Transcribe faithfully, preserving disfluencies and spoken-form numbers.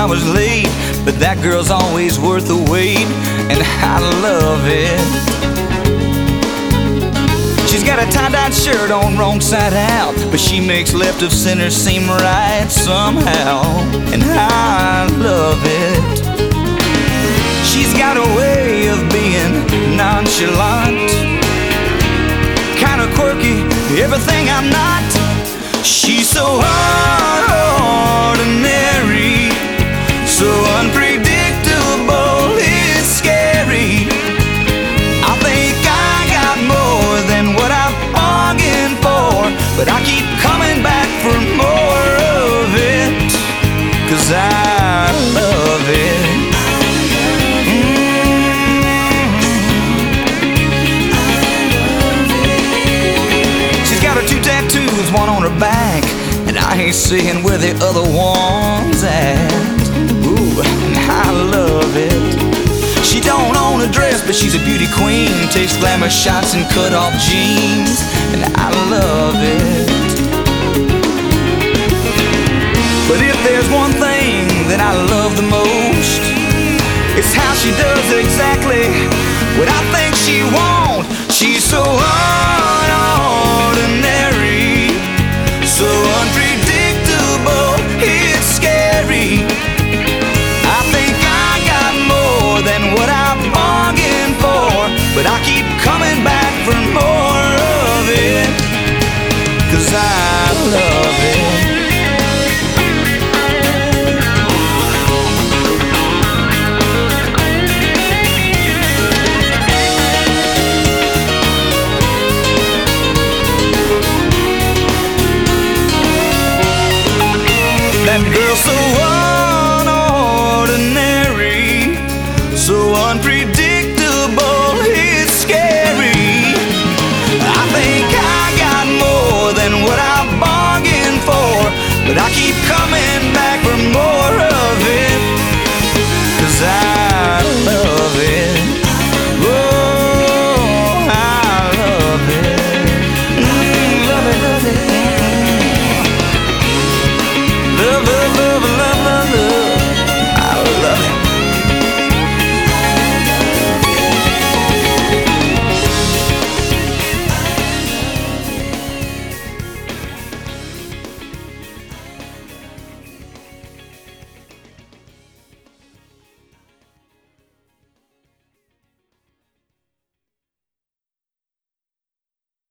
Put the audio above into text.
hours late, but that girl's always worth the wait, and I love it. She's got a tie-dyed shirt on wrong side out, but she makes left of center seem right somehow, and I love it. She's got a way of being nonchalant, kinda quirky, everything I'm not. She's so ordinary, so unpredictable, it's scary. I think I got more than what I've bargained for, but I keep coming back for more of it, 'cause I love it. Tattoos, one on her back, and I ain't seeing where the other one's at. Ooh, and I love it. She don't own a dress, but she's a beauty queen, takes glamour shots in cut-off jeans, and I love it. But if there's one thing that I love the most, it's how she does exactly what I think she wants. She's so unordinary, so unpredictable, it's scary. I think I got more than what I bargained for, but I keep coming back for more of it, 'cause I love it.